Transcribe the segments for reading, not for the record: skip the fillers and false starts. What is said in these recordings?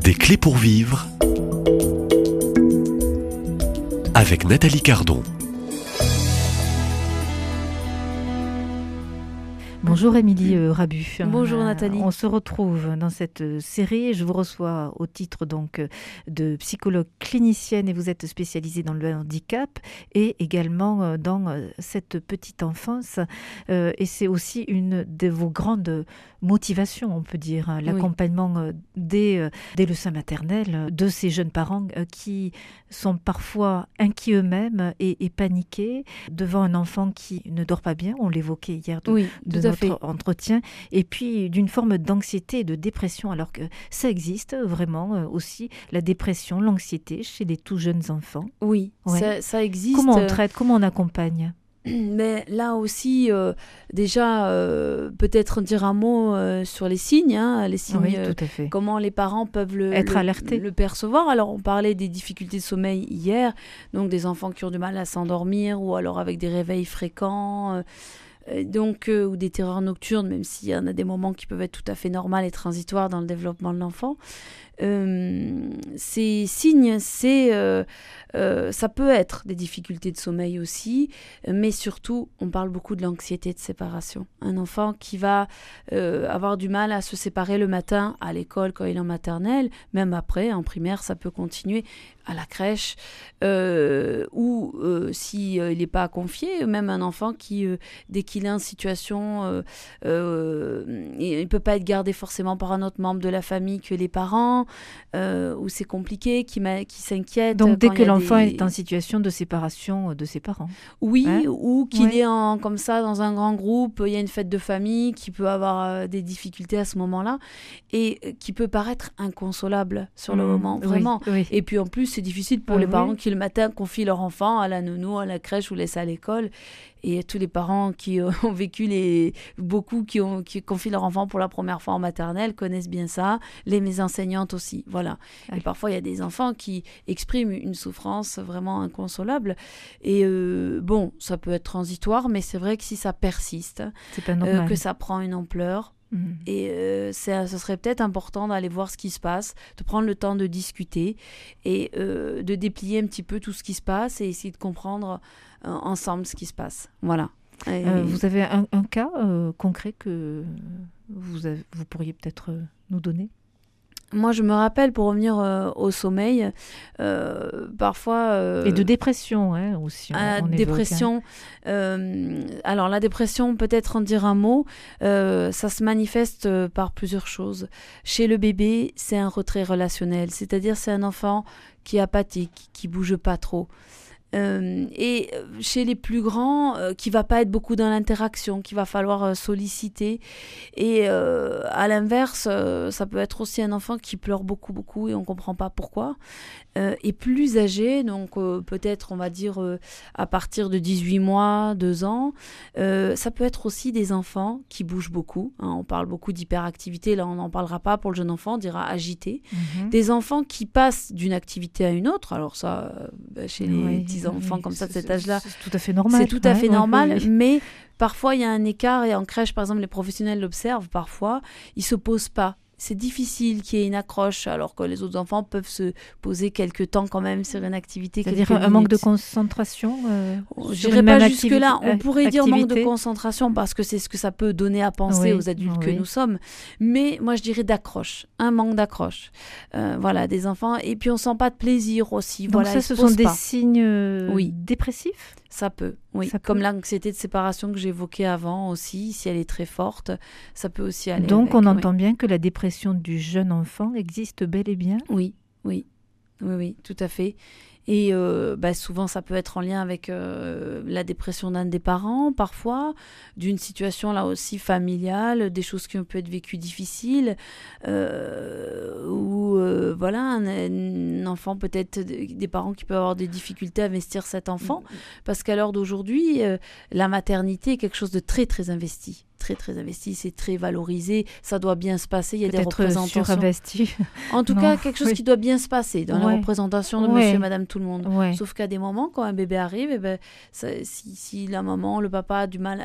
Des clés pour vivre avec Nathalie Cardon. Bonjour Émilie Rabu. Bonjour Nathalie. On se retrouve dans cette série. Je vous reçois au titre donc de psychologue clinicienne et vous êtes spécialisée dans le handicap et également dans cette petite enfance. Et c'est aussi une de vos grandes motivations, on peut dire, l'accompagnement dès le sein maternel de ces jeunes parents qui sont parfois inquiets eux-mêmes et paniqués devant un enfant qui ne dort pas bien. On l'évoquait hier de notre entretien, et puis d'une forme d'anxiété et de dépression, alors que ça existe vraiment aussi, la dépression, l'anxiété chez les tout jeunes enfants. Oui, ça existe. Comment on traite, comment on accompagne ? Mais là aussi, déjà, peut-être dire un mot sur les signes, les signes, tout à fait. Comment les parents peuvent être alertés, le percevoir. Alors, on parlait des difficultés de sommeil hier, donc des enfants qui ont du mal à s'endormir ou alors avec des réveils fréquents. Ou des terreurs nocturnes, même s'il y en a des moments qui peuvent être tout à fait normaux et transitoires dans le développement de l'enfant. Ces signes, ça peut être des difficultés de sommeil aussi, mais surtout, on parle beaucoup de l'anxiété de séparation. Un enfant qui va avoir du mal à se séparer le matin à l'école quand il est en maternelle, même après, en primaire, ça peut continuer à la crèche, ou s'il n'est pas confié, même un enfant qui, dès qu'il est en situation, il ne peut pas être gardé forcément par un autre membre de la famille que les parents, où c'est compliqué, qui s'inquiète. Donc dès que l'enfant est en situation de séparation de ses parents. Oui, ou qu'il est comme ça dans un grand groupe, il y a une fête de famille qui peut avoir des difficultés à ce moment-là et qui peut paraître inconsolable sur le moment, vraiment. Oui. Et puis en plus, c'est difficile pour les parents qui le matin confient leur enfant à la nounou, à la crèche ou laissent à l'école. Et tous les parents qui ont vécu, beaucoup qui confient leur enfant pour la première fois en maternelle connaissent bien ça, mes enseignantes aussi, voilà. Et parfois, il y a des enfants qui expriment une souffrance vraiment inconsolable. Et ça peut être transitoire, mais c'est vrai que si ça persiste, c'est pas normal. Que ça prend une ampleur, et ce serait peut-être important d'aller voir ce qui se passe, de prendre le temps de discuter et de déplier un petit peu tout ce qui se passe et essayer de comprendre ensemble ce qui se passe. Voilà. Vous avez un cas concret que vous pourriez peut-être nous donner ? Moi, je me rappelle, pour revenir au sommeil, parfois... et de dépression aussi. Dépression. Alors, la dépression, peut-être en dire un mot, ça se manifeste par plusieurs choses. Chez le bébé, c'est un retrait relationnel, c'est-à-dire c'est un enfant qui est apathique, qui ne bouge pas trop. Et chez les plus grands, qui va pas être beaucoup dans l'interaction, qu'il va falloir solliciter. Et à l'inverse, ça peut être aussi un enfant qui pleure beaucoup et on comprend pas pourquoi. Et plus âgé, donc peut-être on va dire à partir de 18 mois, 2 ans, ça peut être aussi des enfants qui bougent beaucoup. On parle beaucoup d'hyperactivité, là on n'en parlera pas pour le jeune enfant, on dira agité. Des enfants qui passent d'une activité à une autre, alors ça, chez les petits enfants comme ça de cet âge-là, c'est tout à fait normal. C'est tout à fait normal, mais parfois il y a un écart, et en crèche par exemple les professionnels l'observent parfois, ils se posent pas. C'est difficile qu'il y ait une accroche, alors que les autres enfants peuvent se poser quelques temps quand même sur une activité. C'est-à-dire un manque de concentration je n'irai pas jusque-là. On pourrait dire manque de concentration parce que c'est ce que ça peut donner à penser aux adultes que nous sommes. Mais moi, je dirais d'accroche, un manque d'accroche. Voilà, des enfants. Et puis, on ne sent pas de plaisir aussi. Donc voilà, ce sont des signes dépressifs ? Ça peut, oui. Comme l'anxiété de séparation que j'évoquais avant aussi, si elle est très forte, ça peut aussi aller. Donc on entend bien que la dépression du jeune enfant existe bel et bien ? Oui, tout à fait. Et souvent, ça peut être en lien avec la dépression d'un des parents, parfois, d'une situation là aussi familiale, des choses qui ont pu être vécues difficiles, ou un enfant, peut-être des parents qui peuvent avoir des difficultés à investir cet enfant, parce qu'à l'heure d'aujourd'hui, la maternité est quelque chose de très, très investi. très très investi, c'est très valorisé, ça doit bien se passer, il y a des Peut-être représentations. surinvesti. En tout cas, quelque chose qui doit bien se passer dans la représentation de monsieur et madame tout le monde. Ouais. Sauf qu'à des moments, quand un bébé arrive, eh ben, si la maman, le papa a du mal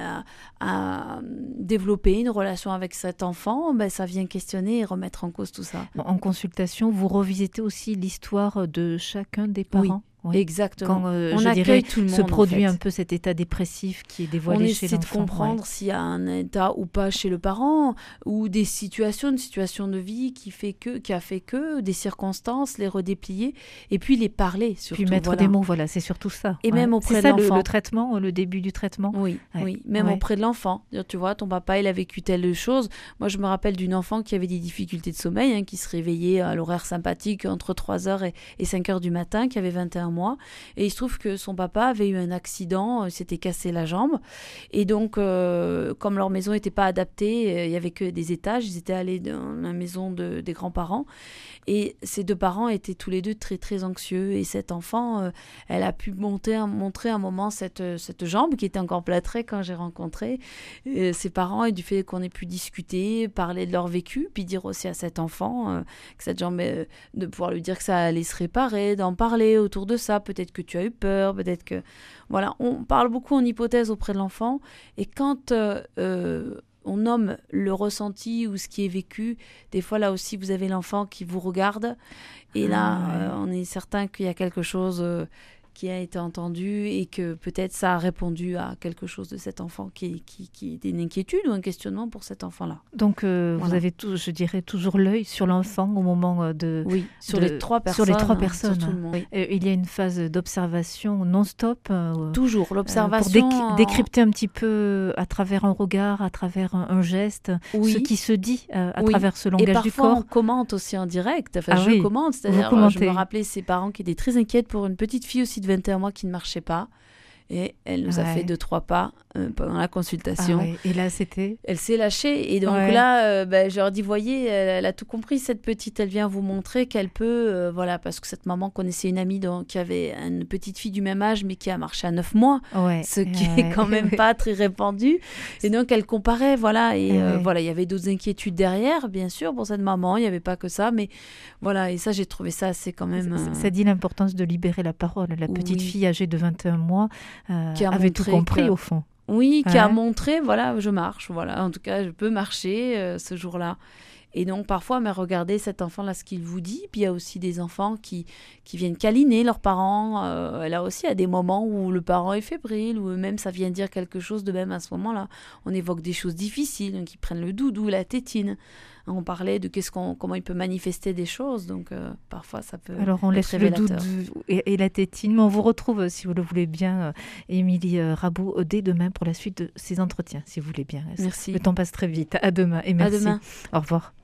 à développer une relation avec cet enfant, ben, ça vient questionner et remettre en cause tout ça. En consultation, vous revisitez aussi l'histoire de chacun des parents. Oui, exactement. Quand, on accueille tout le monde. Se produit en fait. un peu cet état dépressif qui est dévoilé chez l'enfant. On essaie de comprendre s'il y a un état ou pas chez le parent, ou une situation de vie qui a fait que, des circonstances, les redéplier, et puis les parler surtout. Puis mettre des mots, c'est surtout ça. Et même auprès de l'enfant. C'est ça le traitement, le début du traitement. Oui, même auprès de l'enfant. Tu vois, ton papa, il a vécu telle chose. Moi, je me rappelle d'une enfant qui avait des difficultés de sommeil, qui se réveillait à l'horaire sympathique entre 3h et 5h du matin, qui avait 21 mois. Et il se trouve que son papa avait eu un accident, il s'était cassé la jambe. Et donc, comme leur maison n'était pas adaptée, il n'y avait que des étages, ils étaient allés dans la maison des grands-parents. Et ces deux parents étaient tous les deux très, très anxieux. Et cette enfant, elle a pu montrer un moment cette jambe qui était encore plâtrée quand j'ai rencontré ses parents. Et du fait qu'on ait pu discuter, parler de leur vécu, puis dire aussi à cet enfant que cette jambe, de pouvoir lui dire que ça allait se réparer, d'en parler autour de ça. Peut-être que tu as eu peur, peut-être que... Voilà, on parle beaucoup en hypothèse auprès de l'enfant. Et quand on nomme le ressenti ou ce qui est vécu, des fois, là aussi, vous avez l'enfant qui vous regarde. Et là, on est certain qu'il y a quelque chose... qui a été entendu et que peut-être ça a répondu à quelque chose de cet enfant qui était une inquiétude ou un questionnement pour cet enfant-là. Donc, vous avez, je dirais, toujours l'œil sur l'enfant au moment de... Oui, sur les trois personnes. Sur les trois personnes. Sur tout le monde. Oui. Il y a une phase d'observation non-stop. Toujours, l'observation. Pour décrypter un petit peu à travers un regard, à travers un geste, ce qui se dit à travers ce langage du corps. Et parfois, on commente aussi en direct. Enfin, je commente, c'est-à-dire, je me rappelais ses parents qui étaient très inquiètes pour une petite fille aussi de 21 mois qui ne marchait pas. Et elle nous a fait 2-3 pas pendant la consultation. Et là, c'était... Elle s'est lâchée. Et donc là, je leur dis, voyez, elle a tout compris, cette petite. Elle vient vous montrer qu'elle peut... parce que cette maman connaissait une amie qui avait une petite fille du même âge, mais qui a marché à 9 mois. Ce qui est quand même pas très répandu. Et donc, elle comparait, Et il y avait d'autres inquiétudes derrière, bien sûr, pour cette maman. Il n'y avait pas que ça. Mais voilà, et ça, j'ai trouvé ça assez quand même... Ça dit l'importance de libérer la parole. La petite fille âgée de 21 mois... qui avait tout compris au fond. Oui, qui a montré, je marche, en tout cas, je peux marcher ce jour-là. Et donc, parfois, mais regardez cet enfant-là, ce qu'il vous dit. Puis, il y a aussi des enfants qui viennent câliner leurs parents. Là aussi, il y a des moments où le parent est fébrile, ou même ça vient dire quelque chose de même à ce moment-là. On évoque des choses difficiles, donc ils prennent le doudou, la tétine. On parlait de comment il peut manifester des choses, donc parfois ça peut Alors on être laisse révélateur. Le doudou et la tétine, mais on vous retrouve, si vous le voulez bien, Émilie Rabaud, dès demain pour la suite de ces entretiens, si vous voulez bien. Merci. Le temps passe très vite. À demain et merci. À demain. Au revoir.